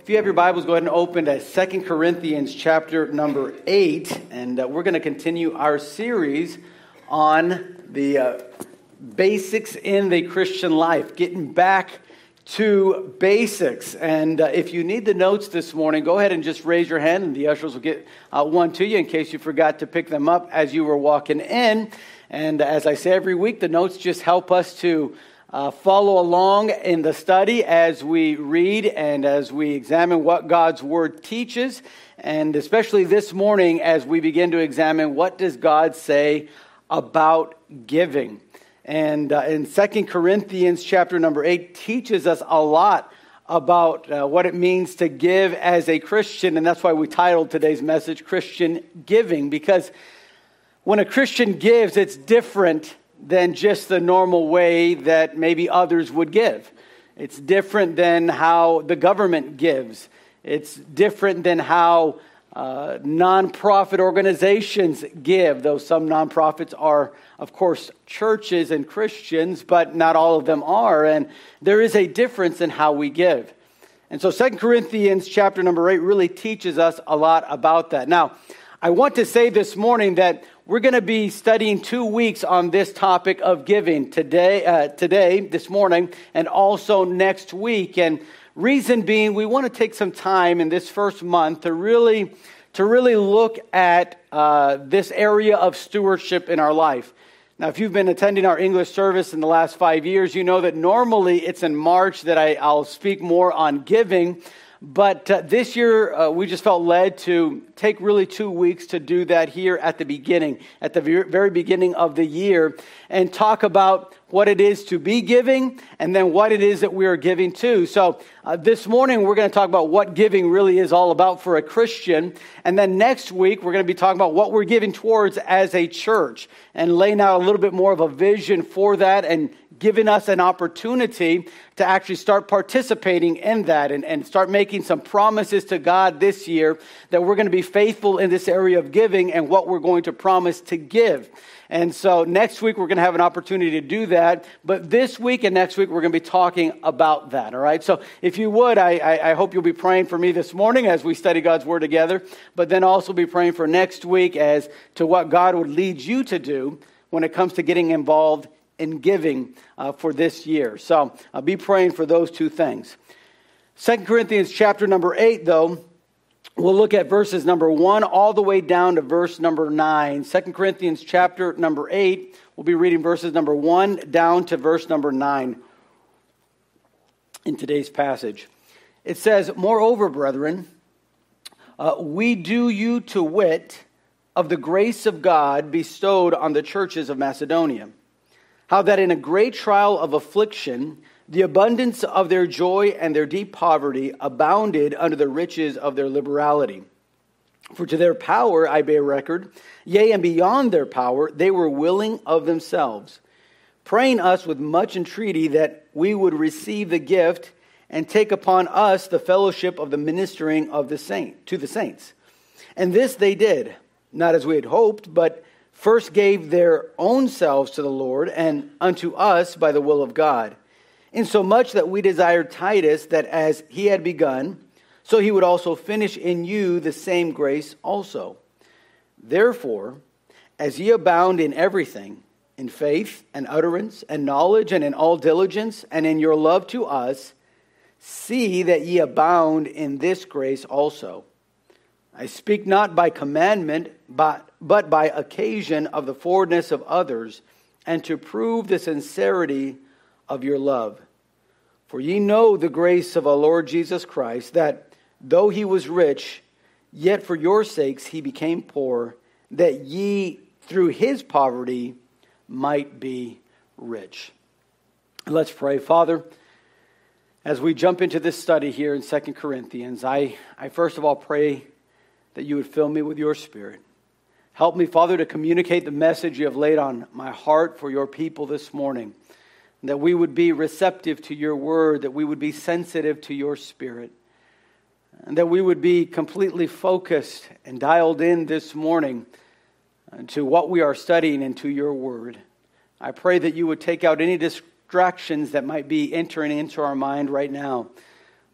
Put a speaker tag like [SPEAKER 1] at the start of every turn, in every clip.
[SPEAKER 1] If you have your Bibles, go ahead and open to 2 Corinthians chapter number 8, and we're going to continue our series on the basics in the Christian life, getting back to basics. And if you need the notes this morning, go ahead and just raise your hand, and the ushers will get one to you in case you forgot to pick them up as you were walking in. And as I say every week, the notes just help us to follow along in the study as we read and as we examine what God's Word teaches, and especially this morning as we begin to examine what does God say about giving. And in 2 Corinthians chapter number 8 teaches us a lot about what it means to give as a Christian, and that's why we titled today's message, Christian Giving, because when a Christian gives, it's different than just the normal way that maybe others would give. It's different than how the government gives. It's different than how nonprofit organizations give, though some nonprofits are, of course, churches and Christians, but not all of them are. And there is a difference in how we give. And so 2 Corinthians chapter number 8 really teaches us a lot about that. Now, I want to say this morning that we're going to be studying 2 weeks on this topic of giving today, this morning, and also next week. And reason being, we want to take some time in this first month to really look at this area of stewardship in our life. Now, if you've been attending our English service in the last 5 years, you know that normally it's in March that I'll speak more on giving. But this year, we just felt led to take really 2 weeks to do that here at the beginning, at the very beginning of the year, and talk about what it is to be giving and then what it is that we are giving to. So this morning, we're going to talk about what giving really is all about for a Christian. And then next week, we're going to be talking about what we're giving towards as a church and laying out a little bit more of a vision for that and giving us an opportunity to actually start participating in that and start making some promises to God this year that we're going to be faithful in this area of giving and what we're going to promise to give. And so next week, we're going to have an opportunity to do that. But this week and next week, we're going to be talking about that, all right? So if you would, I hope you'll be praying for me this morning as we study God's Word together, but then also be praying for next week as to what God would lead you to do when it comes to getting involved in giving for this year. So I'll be praying for those two things. 2 Corinthians chapter number 8, though, we'll look at verses number 1 all the way down to verse number 9. 2 Corinthians chapter number 8, we'll be reading verses number 1 down to verse number 9 in today's passage. It says, "Moreover, brethren, we do you to wit of the grace of God bestowed on the churches of Macedonia, how that in a great trial of affliction, the abundance of their joy and their deep poverty abounded under the riches of their liberality. For to their power I bear record, yea, and beyond their power, they were willing of themselves, praying us with much entreaty that we would receive the gift and take upon us the fellowship of the ministering of the to the saints. And this they did, not as we had hoped, but first gave their own selves to the Lord and unto us by the will of God, insomuch that we desired Titus that as he had begun, so he would also finish in you the same grace also. Therefore, as ye abound in everything, in faith and utterance and knowledge and in all diligence and in your love to us, see that ye abound in this grace also. I speak not by commandment, but by occasion of the forwardness of others, and to prove the sincerity of your love. For ye know the grace of our Lord Jesus Christ, that though he was rich, yet for your sakes he became poor, that ye through his poverty might be rich." Let's pray. Father, as we jump into this study here in 2 Corinthians, I first of all pray that you would fill me with your Spirit. Help me, Father, to communicate the message you have laid on my heart for your people this morning. That we would be receptive to your word, that we would be sensitive to your Spirit. And that we would be completely focused and dialed in this morning to what we are studying and to your word. I pray that you would take out any distractions that might be entering into our mind right now.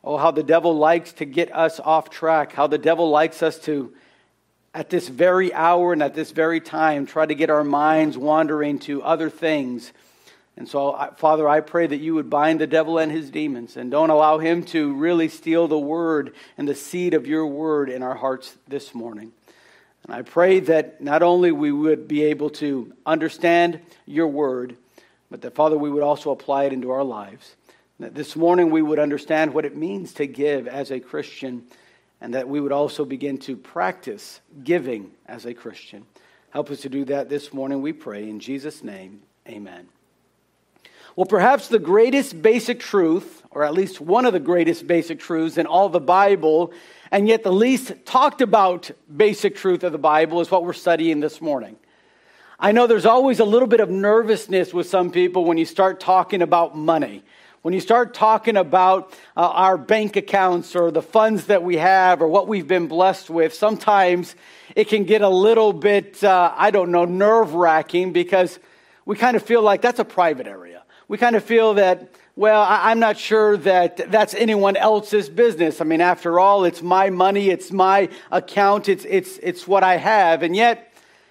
[SPEAKER 1] Oh, how the devil likes to get us off track, how the devil likes us to, at this very hour and at this very time, try to get our minds wandering to other things. And so, Father, I pray that you would bind the devil and his demons and don't allow him to really steal the word and the seed of your word in our hearts this morning. And I pray that not only we would be able to understand your word, but that, Father, we would also apply it into our lives. That this morning we would understand what it means to give as a Christian, and that we would also begin to practice giving as a Christian. Help us to do that this morning, we pray. In Jesus' name, amen. Well, perhaps the greatest basic truth, or at least one of the greatest basic truths in all the Bible, and yet the least talked about basic truth of the Bible, is what we're studying this morning. I know there's always a little bit of nervousness with some people when you start talking about money. When you start talking about our bank accounts or the funds that we have or what we've been blessed with, sometimes it can get a little bit, nerve-wracking, because we kind of feel like that's a private area. We kind of feel that, well, I'm not sure that that's anyone else's business. I mean, after all, it's my money, it's my account, it's what I have. And yet,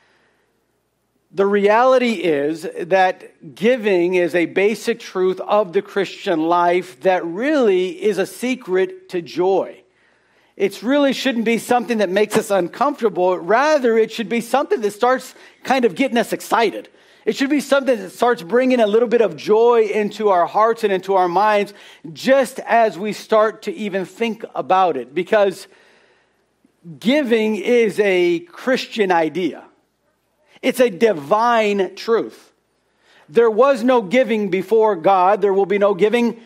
[SPEAKER 1] the reality is that giving is a basic truth of the Christian life that really is a secret to joy. It really shouldn't be something that makes us uncomfortable. Rather, it should be something that starts kind of getting us excited. It should be something that starts bringing a little bit of joy into our hearts and into our minds just as we start to even think about it. Because giving is a Christian idea. It's a divine truth. There was no giving before God. There will be no giving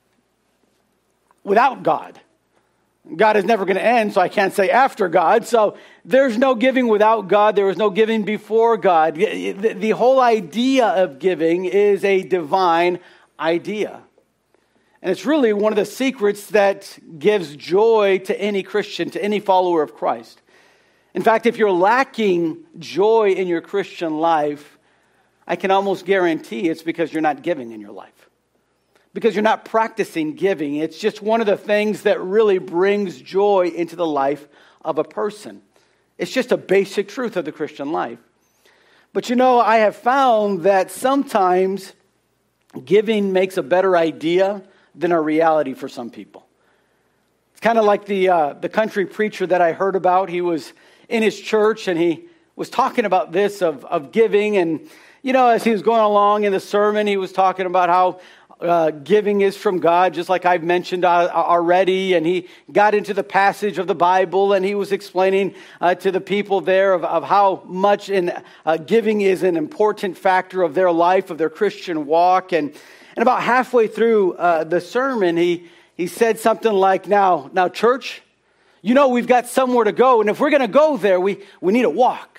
[SPEAKER 1] without God. God is never going to end, so I can't say after God. So there's no giving without God. There was no giving before God. The whole idea of giving is a divine idea. And it's really one of the secrets that gives joy to any Christian, to any follower of Christ. In fact, if you're lacking joy in your Christian life, I can almost guarantee it's because you're not giving in your life. Because you're not practicing giving. It's just one of the things that really brings joy into the life of a person. It's just a basic truth of the Christian life. But I have found that sometimes giving makes a better idea than a reality for some people. It's kind of like the country preacher that I heard about. He was in his church, and he was talking about this of giving. And, as he was going along in the sermon, he was talking about how giving is from God, just like I've mentioned already. And he got into the passage of the Bible, and he was explaining to the people there of how much giving is an important factor of their life, of their Christian walk. And about halfway through the sermon, he said something like, now, church, we've got somewhere to go, and if we're going to go there, we need to walk.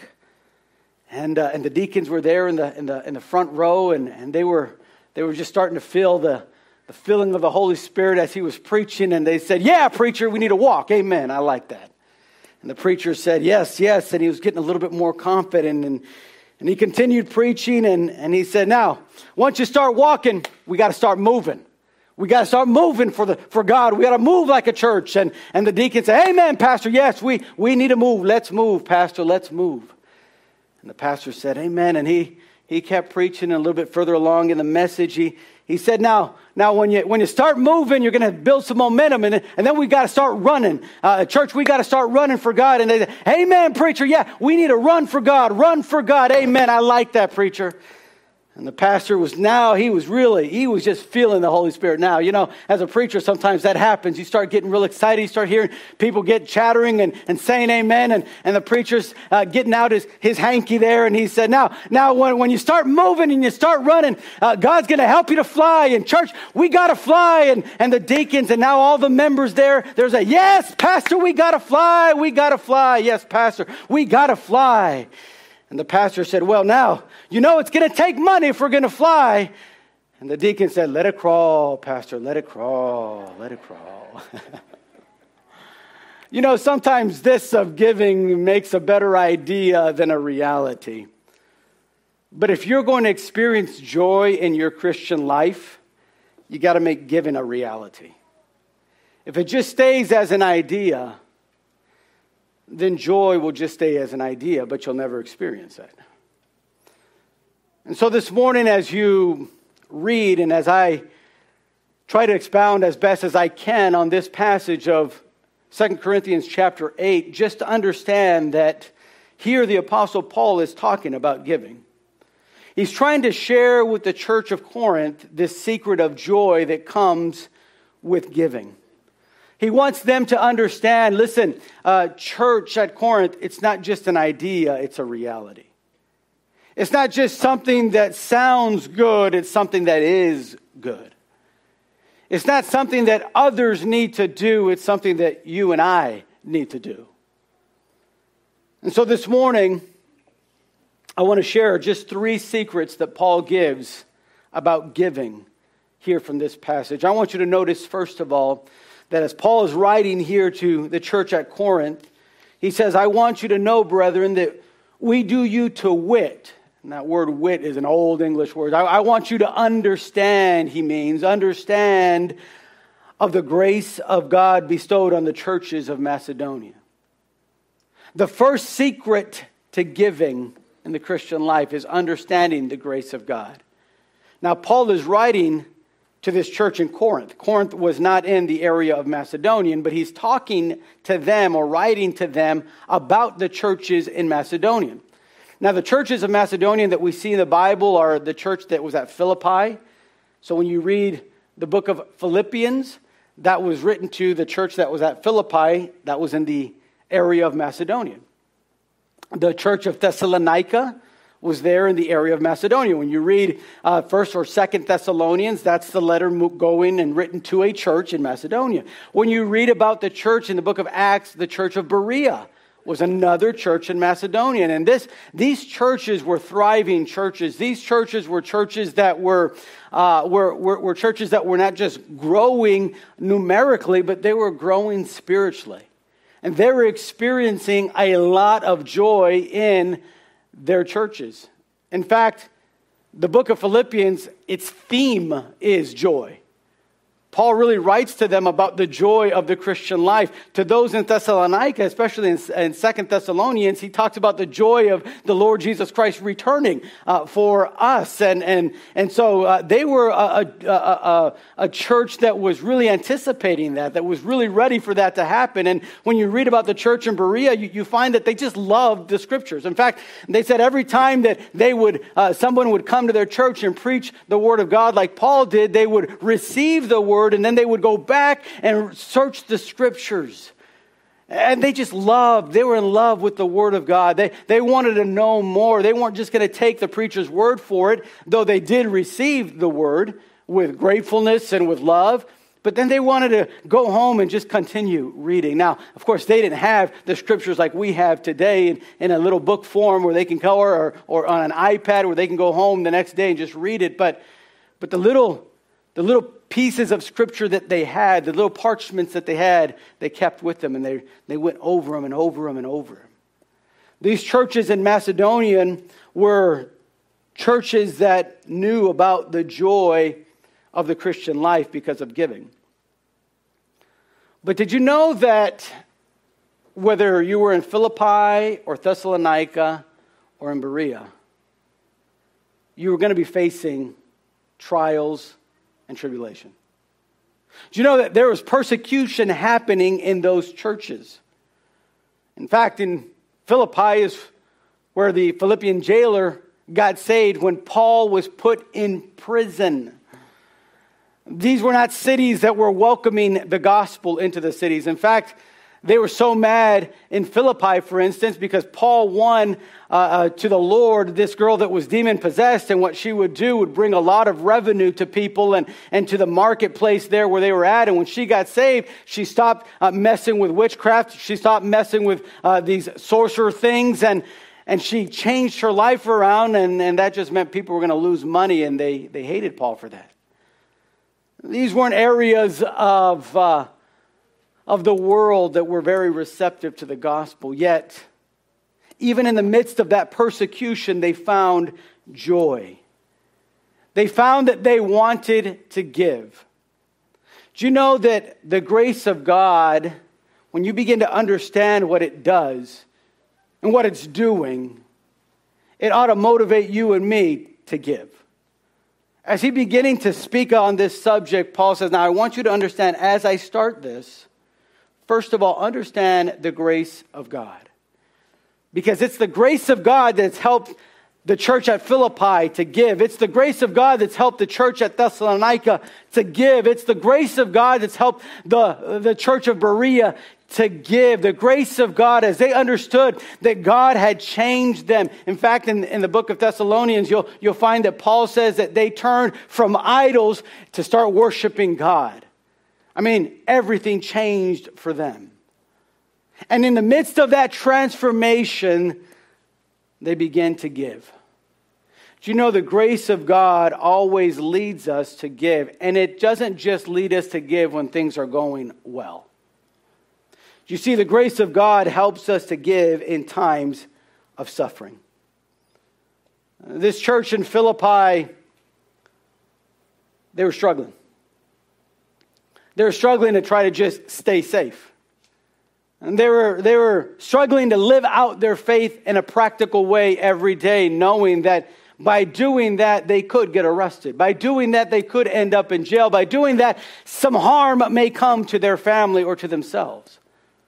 [SPEAKER 1] And the deacons were there in the front row, and they were just starting to feel the filling of the Holy Spirit as he was preaching, and they said, "Yeah, preacher, we need to walk." Amen. I like that. And the preacher said, "Yes, yes," and he was getting a little bit more confident, and he continued preaching, and he said, "Now, once you start walking, we got to start moving. We got to start moving for God. We got to move like a church." And the deacon said, "Amen, Pastor. Yes, we need to move. Let's move, Pastor. Let's move." And the pastor said, "Amen." And he kept preaching, and a little bit further along in the message, he said, now when you start moving, you're going to build some momentum, and then we got to start running. Church, we got to start running for God. And they said, "Amen, preacher. Yeah, we need to run for God. Run for God. Amen. I like that, preacher." And the pastor was just feeling the Holy Spirit now. As a preacher, sometimes that happens. You start getting real excited. You start hearing people get chattering and saying amen. And the preacher's getting out his hanky there. And he said, now when you start moving and you start running, God's going to help you to fly. And church, we got to fly. And the deacons and now all the members there's a, "Yes, Pastor, we got to fly. We got to fly. Yes, Pastor, we got to fly." And the pastor said, "Well, now, it's going to take money if we're going to fly." And the deacon said, "Let it crawl, Pastor, let it crawl, let it crawl." Sometimes this of giving makes a better idea than a reality. But if you're going to experience joy in your Christian life, you got to make giving a reality. If it just stays as an idea, then joy will just stay as an idea, but you'll never experience it. And so this morning, as you read and as I try to expound as best as I can on this passage of 2 Corinthians chapter 8, just to understand that here the Apostle Paul is talking about giving. He's trying to share with the church of Corinth this secret of joy that comes with giving. He wants them to understand, listen, church at Corinth, it's not just an idea, it's a reality. It's not just something that sounds good, it's something that is good. It's not something that others need to do, it's something that you and I need to do. And so this morning, I want to share just 3 secrets that Paul gives about giving here from this passage. I want you to notice, first of all, that as Paul is writing here to the church at Corinth, he says, I want you to know, brethren, that we do you to wit. And that word wit is an old English word. I want you to understand, he means, understand of the grace of God bestowed on the churches of Macedonia. The first secret to giving in the Christian life is understanding the grace of God. Now, Paul is writing to this church in Corinth. Corinth was not in the area of Macedonia, but he's talking to them or writing to them about the churches in Macedonia. Now, the churches of Macedonia that we see in the Bible are the church that was at Philippi. So when you read the book of Philippians, that was written to the church that was at Philippi, that was in the area of Macedonia. The church of Thessalonica was there in the area of Macedonia. When you read 1st or 2nd Thessalonians, that's the letter going and written to a church in Macedonia. When you read about the church in the book of Acts, the church of Berea was another church in Macedonia. And these churches were thriving churches. These churches were churches that were churches that were not just growing numerically, but they were growing spiritually. And they were experiencing a lot of joy in their churches. In fact, the book of Philippians, its theme is joy. Paul really writes to them about the joy of the Christian life. To those in Thessalonica, especially in 2 Thessalonians, he talks about the joy of the Lord Jesus Christ returning for us. And so they were a church that was really anticipating that was really ready for that to happen. And when you read about the church in Berea, you find that they just loved the scriptures. In fact, they said every time that someone would come to their church and preach the word of God like Paul did, they would receive the word, and then they would go back and search the scriptures. And they were in love with the word of God. They wanted to know more. They weren't just going to take the preacher's word for it, though they did receive the word with gratefulness and with love. But then they wanted to go home and just continue reading. Now, of course, they didn't have the scriptures like we have today in a little book form where they can color or on an iPad where they can go home the next day and just read it. But the little pieces of scripture that they had, the little parchments that they had, they kept with them, and they went over them and over them and over them. These churches in Macedonia were churches that knew about the joy of the Christian life because of giving. But did you know that whether you were in Philippi or Thessalonica or in Berea, you were going to be facing trials and tribulation? Do you know that there was persecution happening in those churches? In fact, in Philippi is where the Philippian jailer got saved when Paul was put in prison. These were not cities that were welcoming the gospel into the cities. In fact, they were so mad in Philippi, for instance, because Paul won to the Lord this girl that was demon-possessed, and what she would do would bring a lot of revenue to people and to the marketplace there where they were at. And when she got saved, she stopped messing with witchcraft. She stopped messing with these sorcerer things, and she changed her life around, and that just meant people were going to lose money, and they hated Paul for that. These weren't areas of the world that were very receptive to the gospel. Yet, even in the midst of that persecution, they found joy. They found that they wanted to give. Do you know that the grace of God, when you begin to understand what it does and what it's doing, it ought to motivate you and me to give. As he's beginning to speak on this subject, Paul says, now I want you to understand as I start this, first of all, understand the grace of God. Because it's the grace of God that's helped the church at Philippi to give. It's the grace of God that's helped the church at Thessalonica to give. It's the grace of God that's helped the church of Berea to give. The grace of God as they understood that God had changed them. In fact, in the book of Thessalonians, you'll find that Paul says that they turned from idols to start worshiping God. I mean, everything changed for them. And in the midst of that transformation, they began to give. Do you know the grace of God always leads us to give? And it doesn't just lead us to give when things are going well. Do you see the grace of God helps us to give in times of suffering? This church in Philippi, they were struggling. They were struggling to try to just stay safe. And they were struggling to live out their faith in a practical way every day, knowing that by doing that, they could get arrested. By doing that, they could end up in jail. By doing that, some harm may come to their family or to themselves.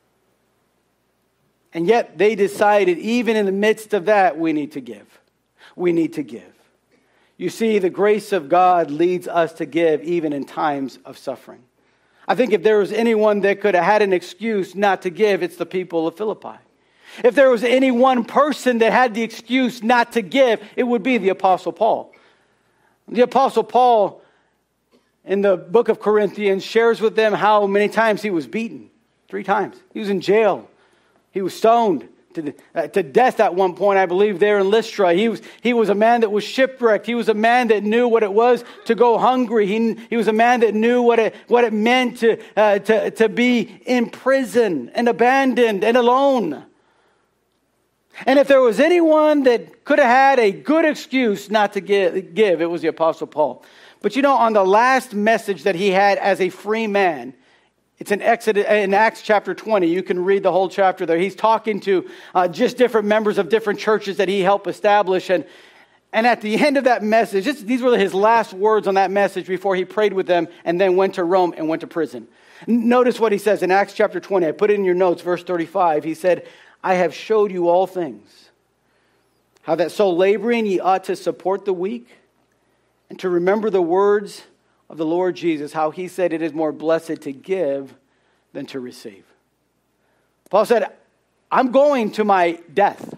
[SPEAKER 1] And yet they decided, even in the midst of that, we need to give. We need to give. You see, the grace of God leads us to give even in times of suffering. I think if there was anyone that could have had an excuse not to give, it's the people of Philippi. If there was any one person that had the excuse not to give, it would be the Apostle Paul. The Apostle Paul, in the book of Corinthians, shares with them how many times he was beaten. 3 times. He was in jail. He was stoned to death at one point, I believe, there in Lystra. He was a man that was shipwrecked. He was a man that knew what it was to go hungry. He was a man that knew what it meant to be in prison and abandoned and alone. And if there was anyone that could have had a good excuse not to give, it was the Apostle Paul. But you know, on the last message that he had as a free man, it's in Acts chapter 20. You can read the whole chapter there. He's talking to just different members of different churches that he helped establish. And at the end of that message, these were his last words on that message before he prayed with them and then went to Rome and went to prison. Notice what he says in Acts chapter 20. I put it in your notes, verse 35. He said, I have showed you all things, how that so laboring ye ought to support the weak, and to remember the words of the Lord Jesus, how he said it is more blessed to give than to receive. Paul said, I'm going to my death.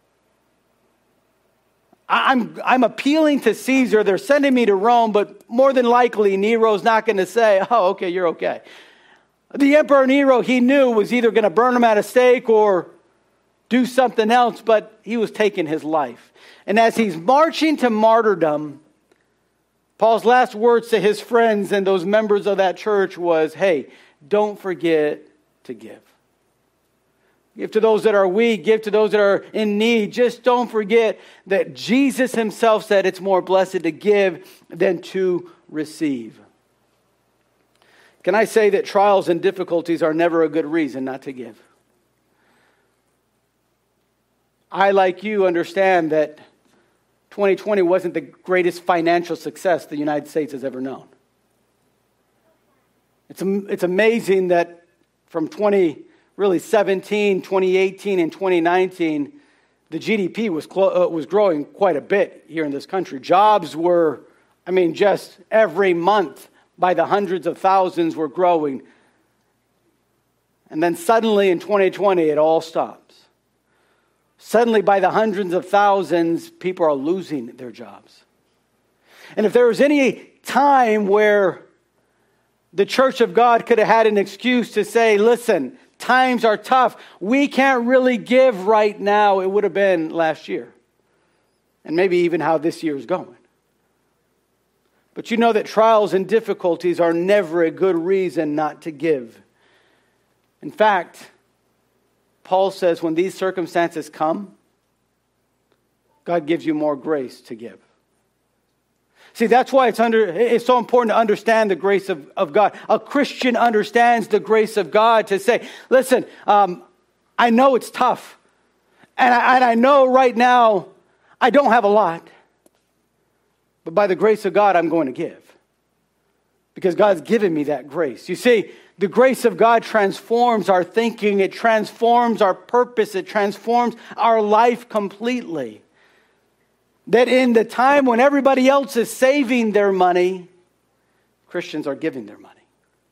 [SPEAKER 1] I'm appealing to Caesar. They're sending me to Rome, but more than likely Nero's not going to say, oh, okay, you're okay. The Emperor Nero, he knew, was either going to burn him at a stake or do something else, but he was taking his life. And as he's marching to martyrdom, Paul's last words to his friends and those members of that church was, hey, don't forget to give. Give to those that are weak. Give to those that are in need. Just don't forget that Jesus himself said it's more blessed to give than to receive. Can I say that trials and difficulties are never a good reason not to give? I, like you, understand that 2020 wasn't the greatest financial success the United States has ever known. It's amazing that from 2017, 2018, and 2019, the GDP was growing quite a bit here in this country. Jobs were, just every month by the hundreds of thousands were growing. And then suddenly in 2020, it all stops. Suddenly, by the hundreds of thousands, people are losing their jobs. And if there was any time where the church of God could have had an excuse to say, listen, times are tough, we can't really give right now, it would have been last year. And maybe even how this year is going. But you know that trials and difficulties are never a good reason not to give. In fact, Paul says when these circumstances come, God gives you more grace to give. See, that's why it's so important to understand the grace of God. A Christian understands the grace of God to say, listen, I know it's tough. And I know right now I don't have a lot. But by the grace of God, I'm going to give. Because God's given me that grace. You see, the grace of God transforms our thinking. It transforms our purpose. It transforms our life completely. That in the time when everybody else is saving their money, Christians are giving their money.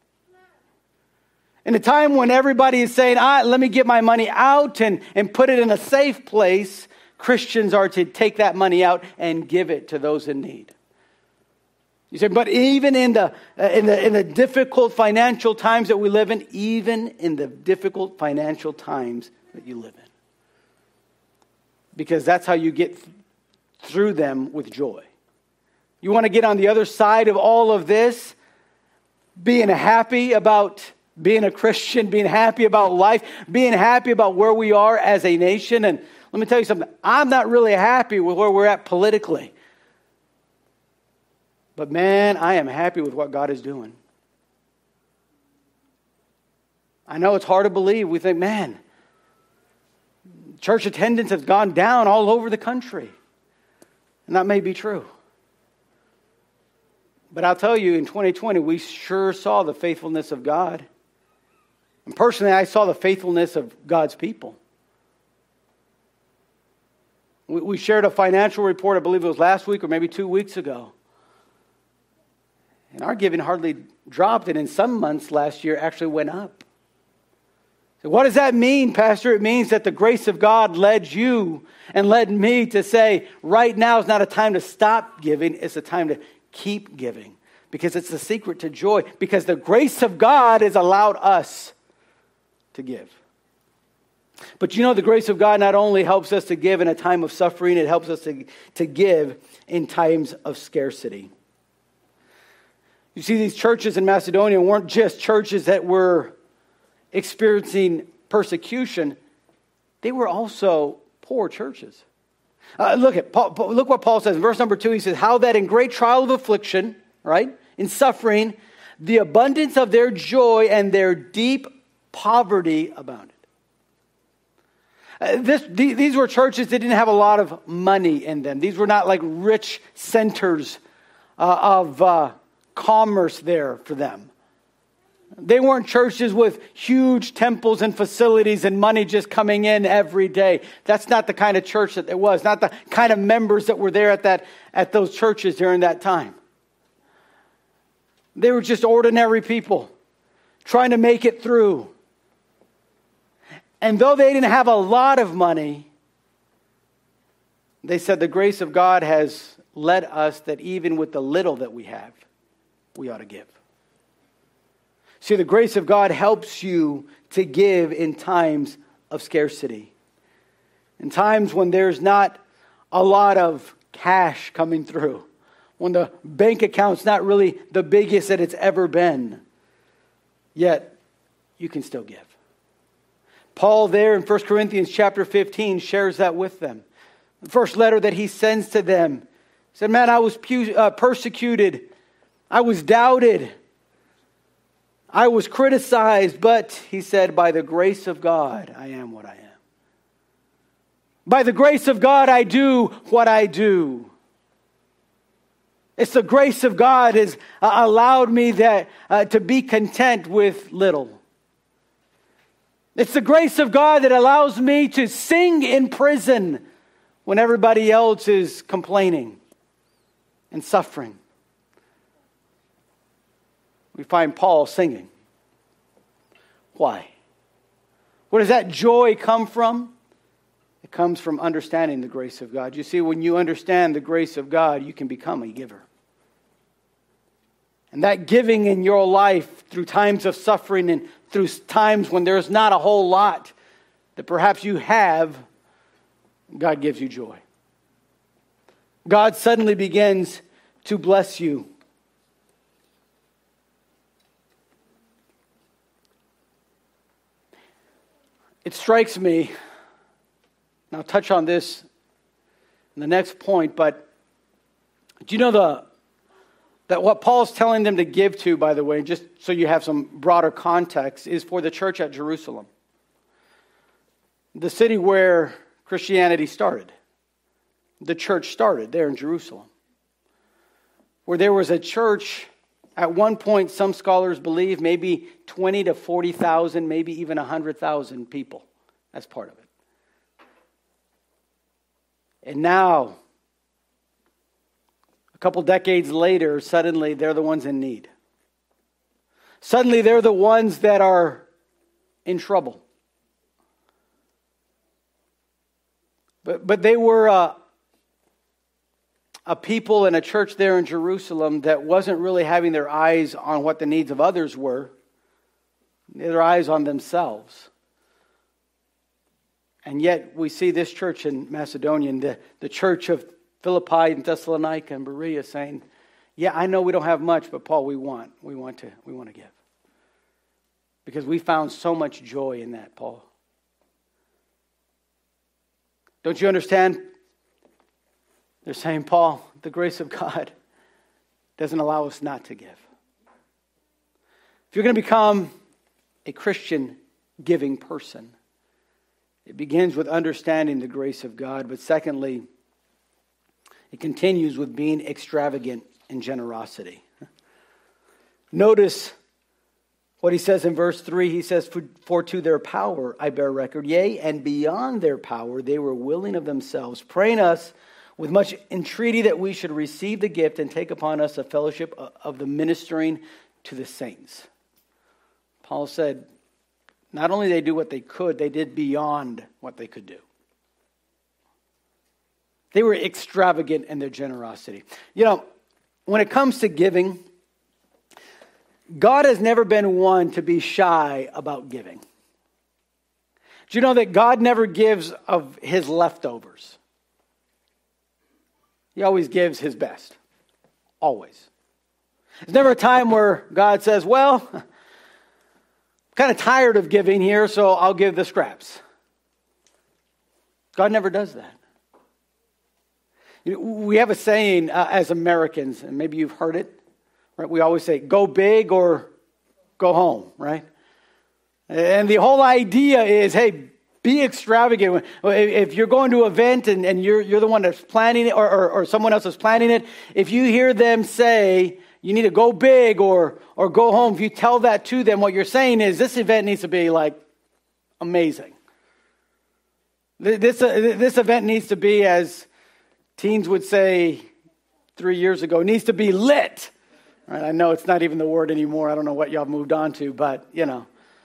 [SPEAKER 1] In a time when everybody is saying, let me get my money out and put it in a safe place, Christians are to take that money out and give it to those in need. You say, but even in the difficult financial times that we live in, even in the difficult financial times that you live in. Because that's how you get through them with joy. You want to get on the other side of all of this, being happy about being a Christian, being happy about life, being happy about where we are as a nation. And let me tell you something, I'm not really happy with where we're at politically. But man, I am happy with what God is doing. I know it's hard to believe. We think, man, church attendance has gone down all over the country. And that may be true. But I'll tell you, in 2020, we sure saw the faithfulness of God. And personally, I saw the faithfulness of God's people. We shared a financial report, I believe it was last week or maybe 2 weeks ago. And our giving hardly dropped, and in some months last year actually went up. So what does that mean, Pastor? It means that the grace of God led you and led me to say, right now is not a time to stop giving, it's a time to keep giving. Because it's the secret to joy. Because the grace of God has allowed us to give. But you know, the grace of God not only helps us to give in a time of suffering, it helps us to give in times of scarcity. You see, these churches in Macedonia weren't just churches that were experiencing persecution. They were also poor churches. Look what Paul says in verse number 2. He says, how that in great trial of affliction, right, in suffering, the abundance of their joy and their deep poverty abounded. These were churches that didn't have a lot of money in them. These were not like rich centers of commerce there for them. They weren't churches with huge temples and facilities and money just coming in every day. That's not the kind of church that it was. Not the kind of members that were there at those churches during that time. They were just ordinary people trying to make it through. And though they didn't have a lot of money, they said the grace of God has led us that even with the little that we have, we ought to give. See, the grace of God helps you to give in times of scarcity. In times when there's not a lot of cash coming through. When the bank account's not really the biggest that it's ever been. Yet, you can still give. Paul there in 1 Corinthians chapter 15 shares that with them. The first letter that he sends to them. He said, man, I was persecuted. I was doubted. I was criticized. But, he said, by the grace of God, I am what I am. By the grace of God, I do what I do. It's the grace of God has allowed me to be content with little. It's the grace of God that allows me to sing in prison when everybody else is complaining and suffering. We find Paul singing. Why? Where does that joy come from? It comes from understanding the grace of God. You see, when you understand the grace of God, you can become a giver. And that giving in your life through times of suffering and through times when there's not a whole lot that perhaps you have, God gives you joy. God suddenly begins to bless you. It strikes me, and I'll touch on this in the next point, but do you know That what Paul's telling them to give to, by the way, just so you have some broader context, is for the church at Jerusalem. The city where Christianity started. The church started there in Jerusalem. Where there was a church, at one point, some scholars believe, maybe 20 to 40,000, maybe even 100,000 people as part of it. And now, a couple decades later, suddenly they're the ones in need. Suddenly they're the ones that are in trouble. But they were a people and a church there in Jerusalem that wasn't really having their eyes on what the needs of others were. Their eyes on themselves. And yet we see this church in Macedonia, the church of Philippi and Thessalonica and Berea saying, yeah, I know we don't have much, but Paul, we want to give. Because we found so much joy in that, Paul. Don't you understand? They're saying, Paul, the grace of God doesn't allow us not to give. If you're going to become a Christian giving person, it begins with understanding the grace of God. But secondly, it continues with being extravagant in generosity. Notice what he says in verse 3. He says, for to their power I bear record, yea, and beyond their power they were willing of themselves, praying us with much entreaty that we should receive the gift and take upon us a fellowship of the ministering to the saints. Paul said, not only did they do what they could, they did beyond what they could do. They were extravagant in their generosity. You know, when it comes to giving, God has never been one to be shy about giving. Do you know that God never gives of his leftovers? He always gives his best. Always. There's never a time where God says, well, I'm kind of tired of giving here, so I'll give the scraps. God never does that. You know, we have a saying as Americans, and maybe you've heard it, right? We always say, go big or go home, right? And the whole idea is, hey, be extravagant. If you're going to an event and you're the one that's planning it or someone else is planning it, if you hear them say you need to go big or go home, if you tell that to them, what you're saying is this event needs to be like amazing. This event needs to be, as teens would say 3 years ago, needs to be lit. Right? I know it's not even the word anymore. I don't know what y'all moved on to, but you know.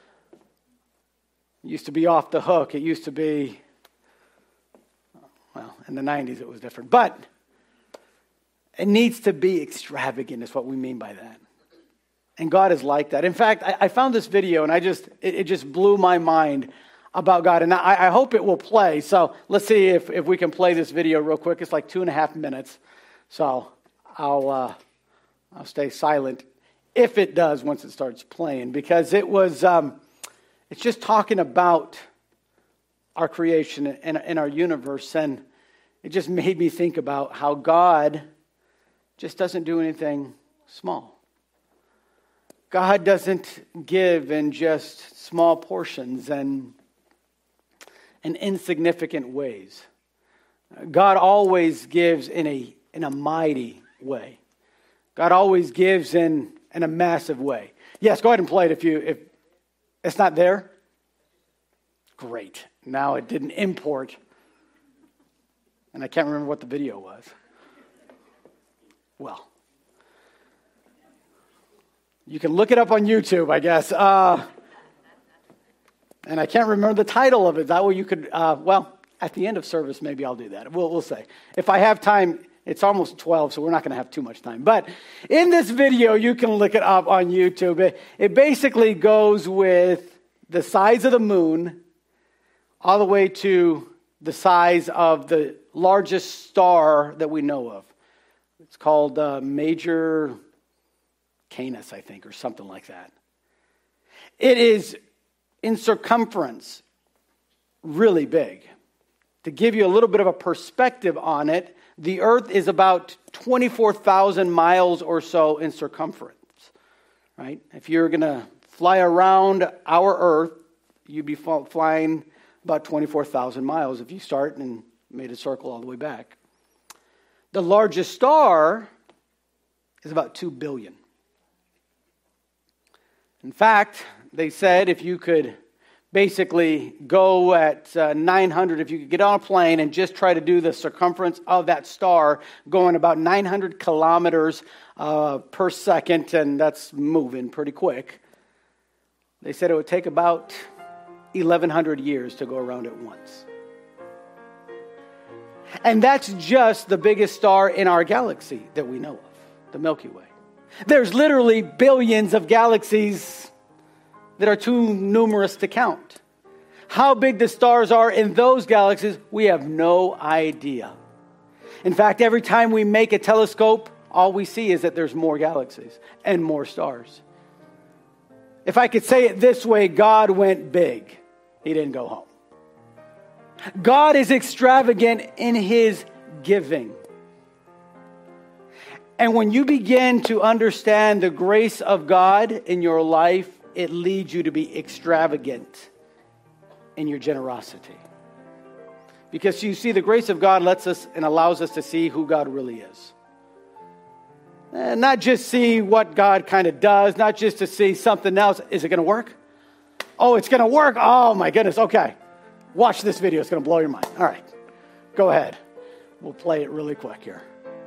[SPEAKER 1] It used to be off the hook. It used to be, well, in the 90s it was different. But it needs to be extravagant is what we mean by that. And God is like that. In fact, I found this video and it just blew my mind about God. And I hope it will play. So let's see if we can play this video real quick. It's like 2.5 minutes. So I'll stay silent if it does once it starts playing. Because it was... It's just talking about our creation and our universe. And it just made me think about how God just doesn't do anything small. God doesn't give in just small portions and insignificant ways. God always gives in a mighty way. God always gives in a massive way. Yes, go ahead and play it if it's not there. Great. Now it didn't import. And I can't remember what the video was. Well, you can look it up on YouTube, I guess. And I can't remember the title of it. That way you could, at the end of service, maybe I'll do that. We'll say. If I have time, it's almost 12, so we're not going to have too much time. But in this video, you can look it up on YouTube. It basically goes with the size of the moon all the way to the size of the largest star that we know of. It's called Major Canis, I think, or something like that. It is, in circumference, really big. To give you a little bit of a perspective on it, the earth is about 24,000 miles or so in circumference, right? If you're going to fly around our earth, you'd be flying about 24,000 miles if you start and made a circle all the way back. The largest star is about 2 billion. In fact, they said if you could basically go at 900, if you could get on a plane and just try to do the circumference of that star, going about 900 kilometers per second, and that's moving pretty quick. They said it would take about 1,100 years to go around it once. And that's just the biggest star in our galaxy that we know of, the Milky Way. There's literally billions of galaxies that are too numerous to count. How big the stars are in those galaxies, we have no idea. In fact, every time we make a telescope, all we see is that there's more galaxies and more stars. If I could say it this way, God went big. He didn't go home. God is extravagant in his giving. And when you begin to understand the grace of God in your life, it leads you to be extravagant in your generosity. Because you see, the grace of God lets us and allows us to see who God really is. And not just see what God kind of does, not just to see something else. Is it going to work? Oh, it's going to work. Oh, my goodness. Okay. Watch this video. It's going to blow your mind. All right. Go ahead. We'll play it really quick here.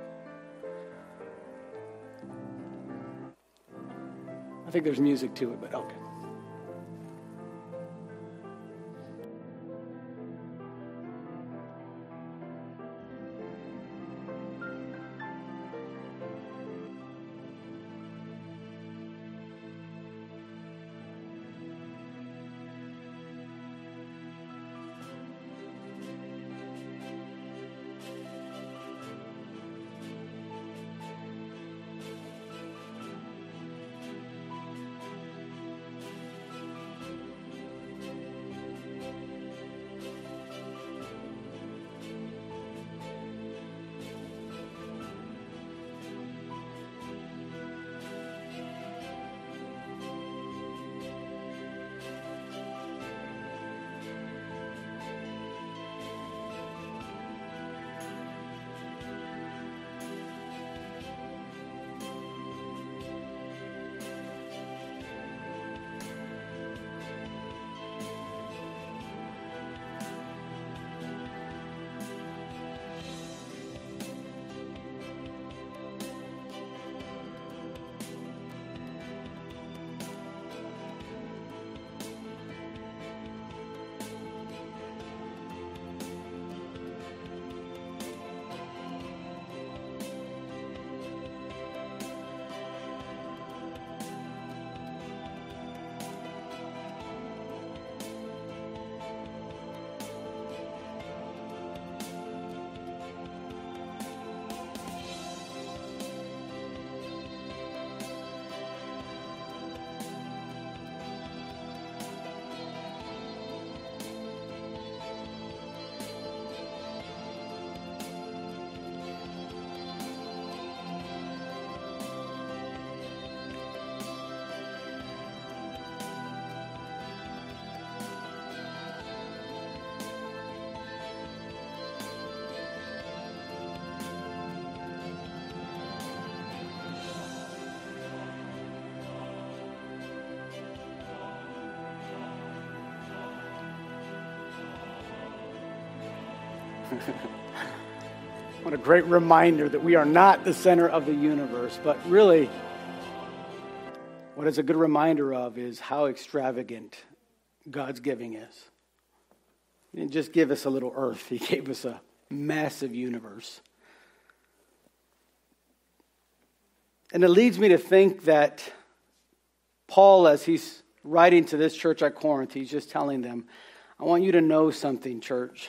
[SPEAKER 1] I think there's music to it, but okay. What a great reminder that we are not the center of the universe, but really, what it's a good reminder of is how extravagant God's giving is. He didn't just give us a little earth, he gave us a massive universe. And it leads me to think that Paul, as he's writing to this church at Corinth, he's just telling them, I want you to know something, church,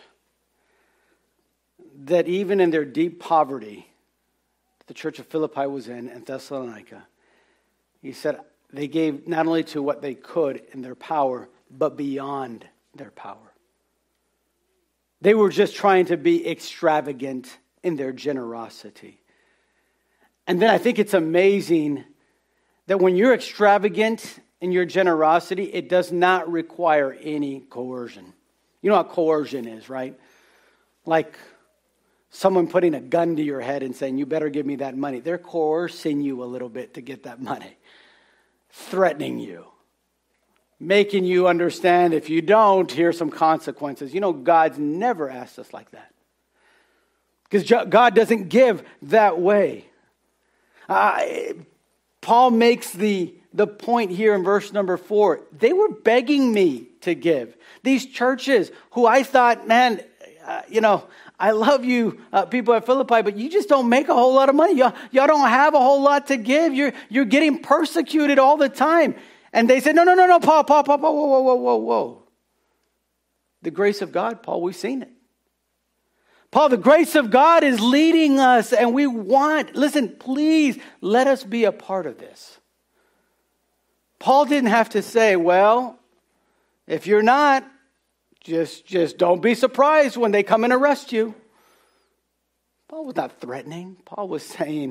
[SPEAKER 1] that even in their deep poverty, the church of Philippi was in, and Thessalonica, he said they gave not only to what they could in their power, but beyond their power. They were just trying to be extravagant in their generosity. And then I think it's amazing that when you're extravagant in your generosity, it does not require any coercion. You know what coercion is, right? Like someone putting a gun to your head and saying, you better give me that money. They're coercing you a little bit to get that money. Threatening you. Making you understand if you don't, here's some consequences. You know, God's never asked us like that. Because God doesn't give that way. Paul makes the point here in verse number 4. They were begging me to give. These churches who I thought, man, I love you people at Philippi, but you just don't make a whole lot of money. Y'all don't have a whole lot to give. You're getting persecuted all the time. And they said, no, Paul, whoa. The grace of God, Paul, we've seen it. Paul, the grace of God is leading us, and we want, listen, please let us be a part of this. Paul didn't have to say, well, if you're not, just don't be surprised when they come and arrest you. Paul was not threatening. Paul was saying,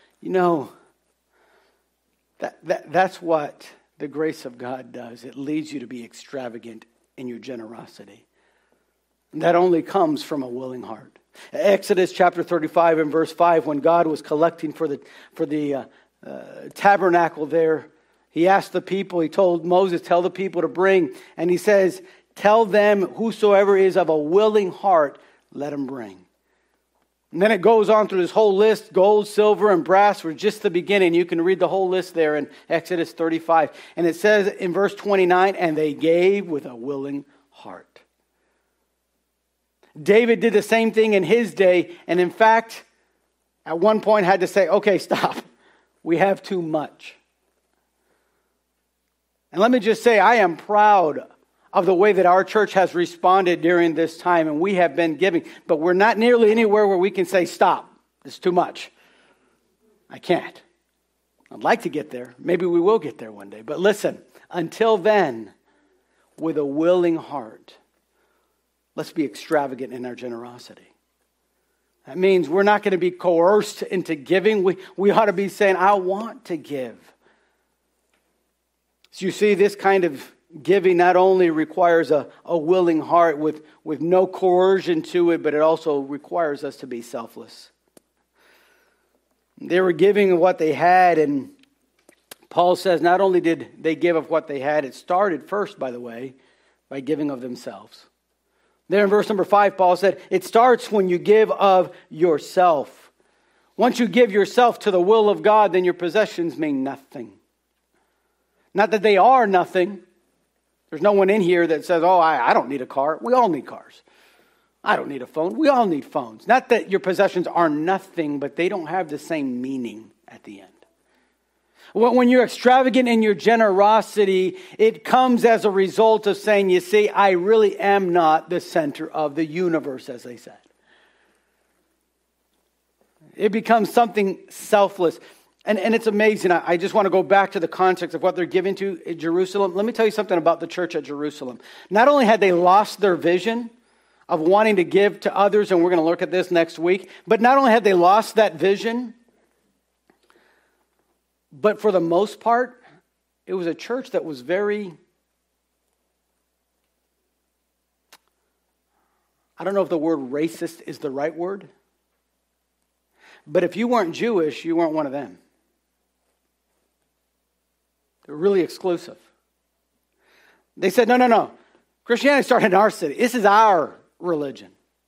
[SPEAKER 1] that's what the grace of God does. It leads you to be extravagant in your generosity. And that only comes from a willing heart. Exodus chapter 35 and verse 5, when God was collecting for the tabernacle there, he asked the people, he told Moses, tell the people to bring. And he says, tell them whosoever is of a willing heart, let him bring. And then it goes on through this whole list. Gold, silver, and brass were just the beginning. You can read the whole list there in Exodus 35. And it says in verse 29, and they gave with a willing heart. David did the same thing in his day. And in fact, at one point had to say, okay, stop. We have too much. And let me just say, I am proud of the way that our church has responded during this time, and we have been giving. But we're not nearly anywhere where we can say, stop, it's too much. I can't. I'd like to get there. Maybe we will get there one day. But listen, until then, with a willing heart, let's be extravagant in our generosity. That means we're not going to be coerced into giving. We ought to be saying, I want to give. So you see, this kind of giving not only requires a willing heart with no coercion to it, but it also requires us to be selfless. They were giving of what they had, and Paul says not only did they give of what they had, it started first, by the way, by giving of themselves. There in verse number 5, Paul said, it starts when you give of yourself. Once you give yourself to the will of God, then your possessions mean nothing. Not that they are nothing. There's no one in here that says, oh, I don't need a car. We all need cars. I don't need a phone. We all need phones. Not that your possessions are nothing, but they don't have the same meaning at the end. When you're extravagant in your generosity, it comes as a result of saying, you see, I really am not the center of the universe, as they said. It becomes something selfless. And it's amazing. I just want to go back to the context of what they're giving to Jerusalem. Let me tell you something about the church at Jerusalem. Not only had they lost their vision of wanting to give to others, and we're going to look at this next week, but not only had they lost that vision, but for the most part, it was a church that was very, I don't know if the word racist is the right word, but if you weren't Jewish, you weren't one of them. They're really exclusive. They said, no. Christianity started in our city. This is our religion.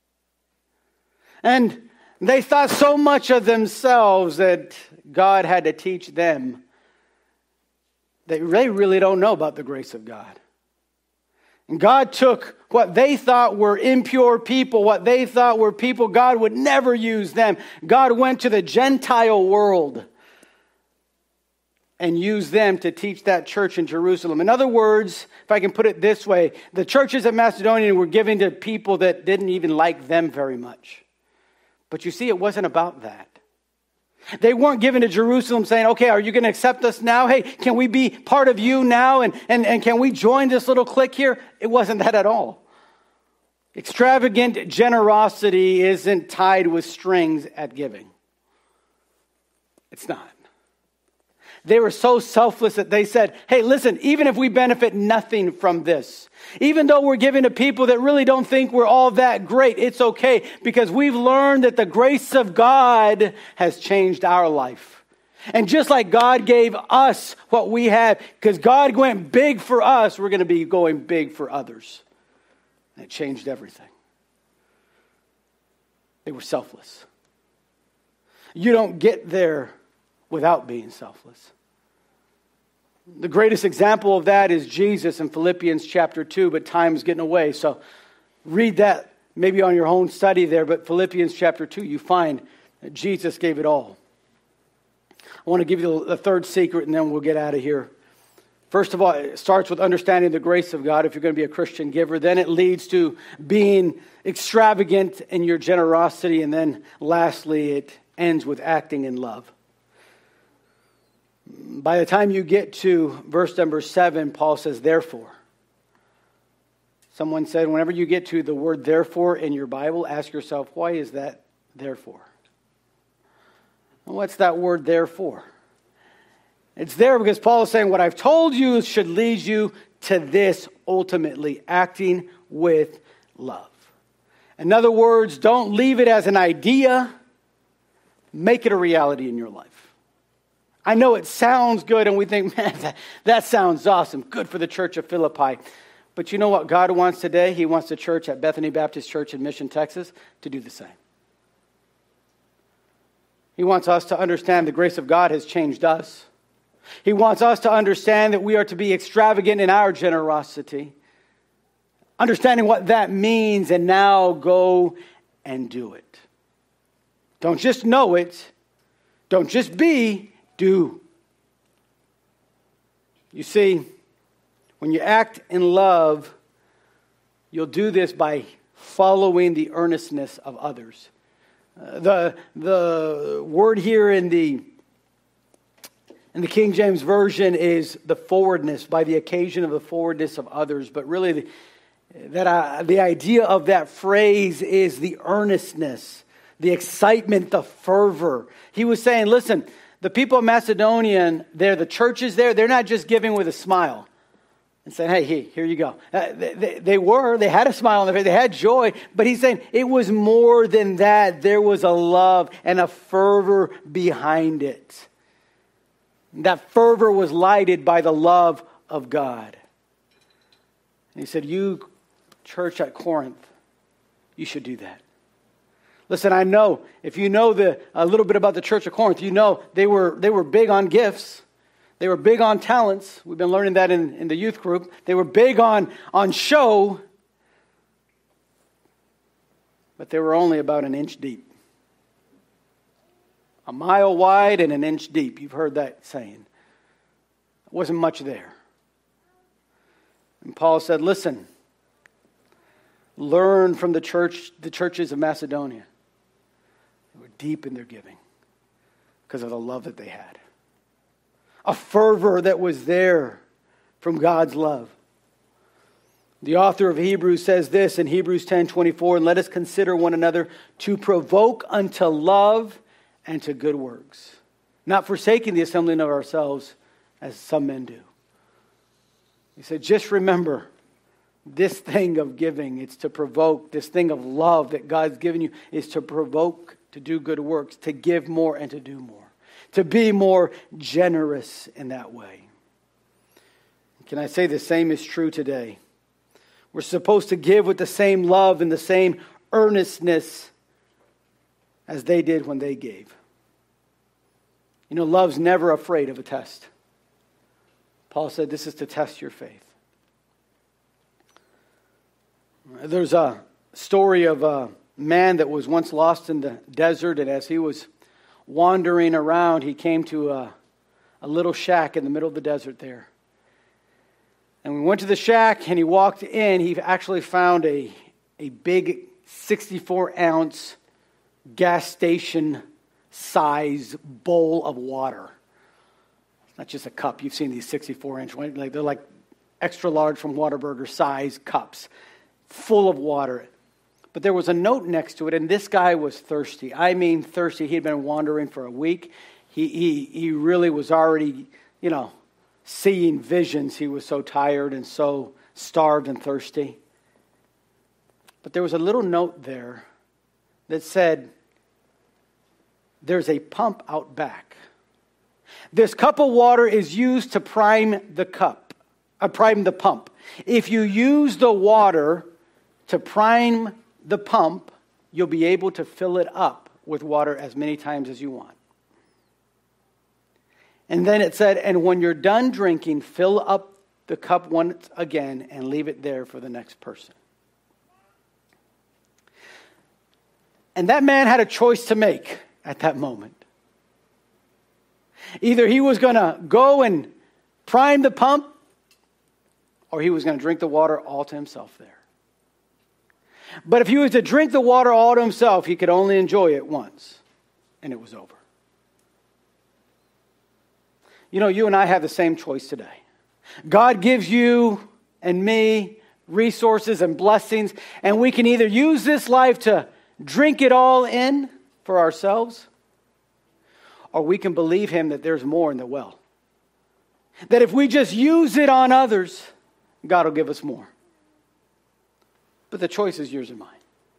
[SPEAKER 1] And they thought so much of themselves that God had to teach them that they really don't know about the grace of God. And God took what they thought were impure people, what they thought were people God would never use them. God went to the Gentile world and used them to teach that church in Jerusalem. In other words, if I can put it this way, the churches of Macedonia were giving to people that didn't even like them very much. But you see, it wasn't about that. They weren't given to Jerusalem saying, okay, are you going to accept us now? Hey, can we be part of you now? And can we join this little clique here? It wasn't that at all. Extravagant generosity isn't tied with strings at giving. It's not. They were so selfless that they said, hey, listen, even if we benefit nothing from this, even though we're giving to people that really don't think we're all that great, it's okay because we've learned that the grace of God has changed our life. And just like God gave us what we had, because God went big for us, we're going to be going big for others. And it changed everything. They were selfless. You don't get there without being selfless. The greatest example of that is Jesus in Philippians chapter 2, but time's getting away. So read that maybe on your own study there, but Philippians chapter 2, you find that Jesus gave it all. I want to give you the third secret and then we'll get out of here. First of all, it starts with understanding the grace of God if you're going to be a Christian giver. Then it leads to being extravagant in your generosity. And then lastly, it ends with acting in love. By the time you get to verse number 7, Paul says, therefore. Someone said, whenever you get to the word therefore in your Bible, ask yourself, why is that therefore? What's that word therefore? It's there because Paul is saying what I've told you should lead you to this ultimately, acting with love. In other words, don't leave it as an idea. Make it a reality in your life. I know it sounds good and we think, man, that sounds awesome. Good for the church of Philippi. But you know what God wants today? He wants the church at Bethany Baptist Church in Mission, Texas to do the same. He wants us to understand the grace of God has changed us. He wants us to understand that we are to be extravagant in our generosity. Understanding what that means and now go and do it. Don't just know it. Don't just be, do. You see, when you act in love, you'll do this by following the earnestness of others. The word here in the King James Version is the forwardness, by the occasion of the forwardness of others. But really, the idea of that phrase is the earnestness, the excitement, the fervor. He was saying, listen, the people of Macedonia, the churches there, they're not just giving with a smile and saying, hey, here you go. They had a smile on their face, they had joy, but he's saying it was more than that. There was a love and a fervor behind it. That fervor was lighted by the love of God. And he said, you, church at Corinth, you should do that. Listen, I know, if you know a little bit about the church of Corinth, you know they were big on gifts. They were big on talents. We've been learning that in the youth group. They were big on show, but they were only about an inch deep. A mile wide and an inch deep. You've heard that saying. There wasn't much there. And Paul said, listen, learn from the churches of Macedonia. They were deep in their giving because of the love that they had. A fervor that was there from God's love. The author of Hebrews says this in Hebrews 10:24, and let us consider one another to provoke unto love and to good works, not forsaking the assembling of ourselves as some men do. He said, just remember this thing of giving, it's to provoke. This thing of love that God's given you is to provoke, to do good works, to give more and to do more. To be more generous in that way. Can I say the same is true today? We're supposed to give with the same love and the same earnestness as they did when they gave. You know, love's never afraid of a test. Paul said this is to test your faith. There's a story of a man that was once lost in the desert, and as he was wandering around, he came to a little shack in the middle of the desert there. And we went to the shack and he walked in. He actually found a big 64-ounce gas station size bowl of water. It's not just a cup. You've seen these 64-inch ones. They're like extra large from Whataburger size cups full of water. But there was a note next to it, and this guy was thirsty. I mean thirsty. He had been wandering for a week. He really was already, seeing visions. He was so tired and so starved and thirsty. But there was a little note there that said, there's a pump out back. This cup of water is used to prime the pump. If you use the water to prime the pump, you'll be able to fill it up with water as many times as you want. And then it said, and when you're done drinking, fill up the cup once again and leave it there for the next person. And that man had a choice to make at that moment. Either he was going to go and prime the pump, or he was going to drink the water all to himself there. But if he was to drink the water all to himself, he could only enjoy it once, and it was over. You and I have the same choice today. God gives you and me resources and blessings, and we can either use this life to drink it all in for ourselves, or we can believe Him that there's more in the well. That if we just use it on others, God will give us more. But the choice is yours and mine.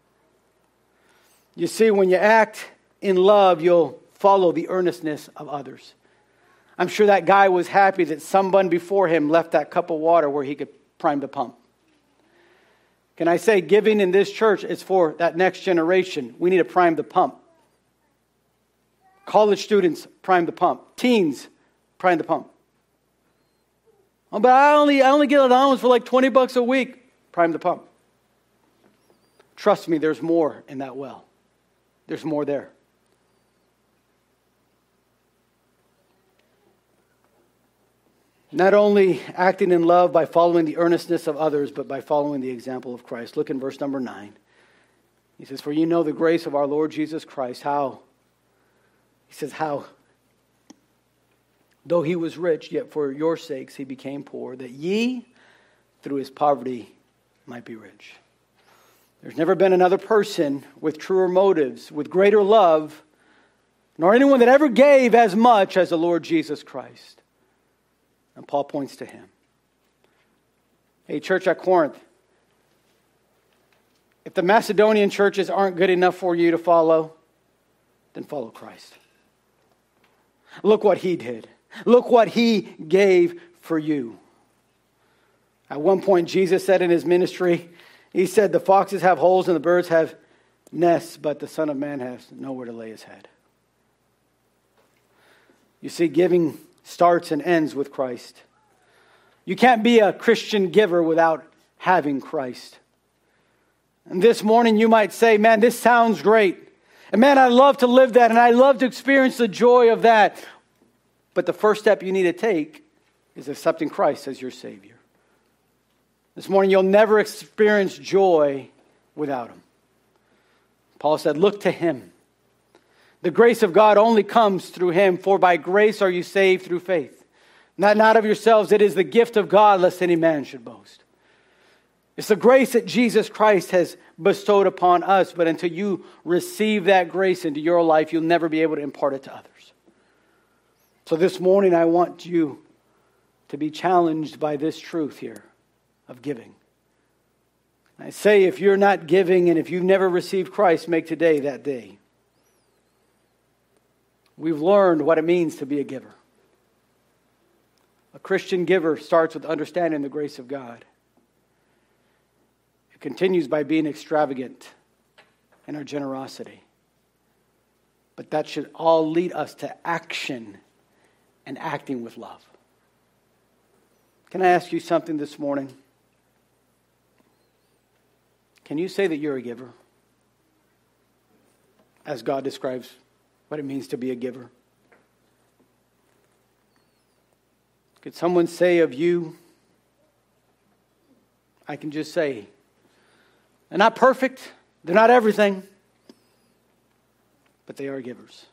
[SPEAKER 1] You see, when you act in love, you'll follow the earnestness of others. I'm sure that guy was happy that someone before him left that cup of water where he could prime the pump. Can I say giving in this church is for that next generation? We need to prime the pump. College students, prime the pump. Teens, prime the pump. Oh, but I only get allowance for like $20 a week. Prime the pump. Trust me, there's more in that well. There's more there. Not only acting in love by following the earnestness of others, but by following the example of Christ. Look in verse number 9. He says, for you know the grace of our Lord Jesus Christ, how, though he was rich, yet for your sakes he became poor, that ye, through his poverty, might be rich. There's never been another person with truer motives, with greater love, nor anyone that ever gave as much as the Lord Jesus Christ. And Paul points to him. Hey, church at Corinth, if the Macedonian churches aren't good enough for you to follow, then follow Christ. Look what he did. Look what he gave for you. At one point, Jesus said in his ministry, he said, the foxes have holes and the birds have nests, but the Son of Man has nowhere to lay his head. You see, giving starts and ends with Christ. You can't be a Christian giver without having Christ. And this morning you might say, man, this sounds great. And man, I love to live that and I love to experience the joy of that. But the first step you need to take is accepting Christ as your Savior. This morning you'll never experience joy without Him. Paul said, look to Him. The grace of God only comes through Him, for by grace are you saved through faith. Not of yourselves, it is the gift of God, lest any man should boast. It's the grace that Jesus Christ has bestowed upon us, but until you receive that grace into your life, you'll never be able to impart it to others. So this morning I want you to be challenged by this truth here of giving. I say if you're not giving and if you've never received Christ, make today that day. We've learned what it means to be a giver. A Christian giver starts with understanding the grace of God. It continues by being extravagant in our generosity. But that should all lead us to action and acting with love. Can I ask you something this morning? Can you say that you're a giver? As God describes what it means to be a giver. Could someone say of you, I can just say, they're not perfect, they're not everything, but they are givers.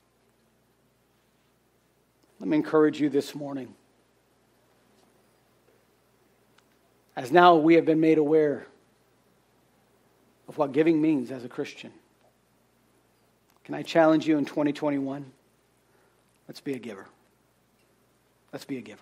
[SPEAKER 1] Let me encourage you this morning. As now we have been made aware of what giving means as a Christian. Can I challenge you in 2021? Let's be a giver. Let's be a giver.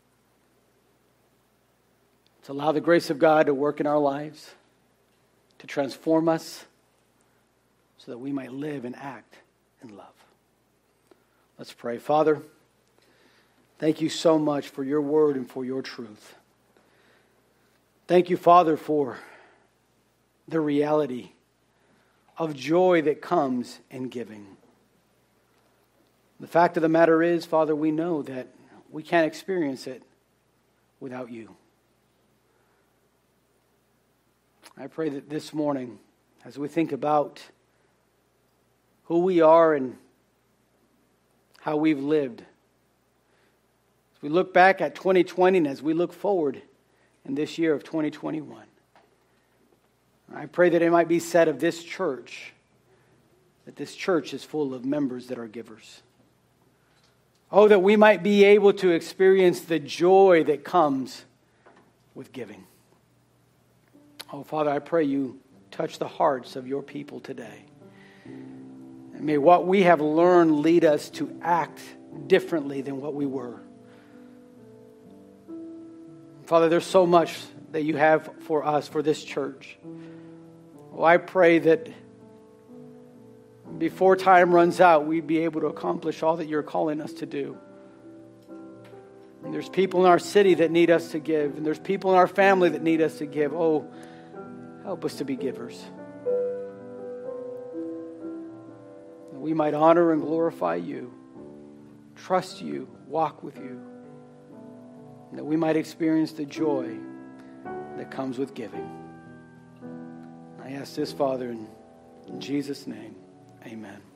[SPEAKER 1] Let's allow the grace of God to work in our lives, to transform us, so that we might live and act in love. Let's pray. Father, thank you so much for your word and for your truth. Thank you, Father, for the reality of joy that comes in giving. The fact of the matter is, Father, we know that we can't experience it without you. I pray that this morning, as we think about who we are and how we've lived, as we look back at 2020 and as we look forward in this year of 2021, I pray that it might be said of this church that this church is full of members that are givers. Oh, that we might be able to experience the joy that comes with giving. Oh, Father, I pray you touch the hearts of your people today. And may what we have learned lead us to act differently than what we were. Father, there's so much that you have for us, for this church. Oh, I pray that before time runs out, we'd be able to accomplish all that you're calling us to do. And there's people in our city that need us to give. And there's people in our family that need us to give. Oh, help us to be givers. That we might honor and glorify you, trust you, walk with you. And that we might experience the joy that comes with giving. I ask this, Father, in Jesus' name, amen.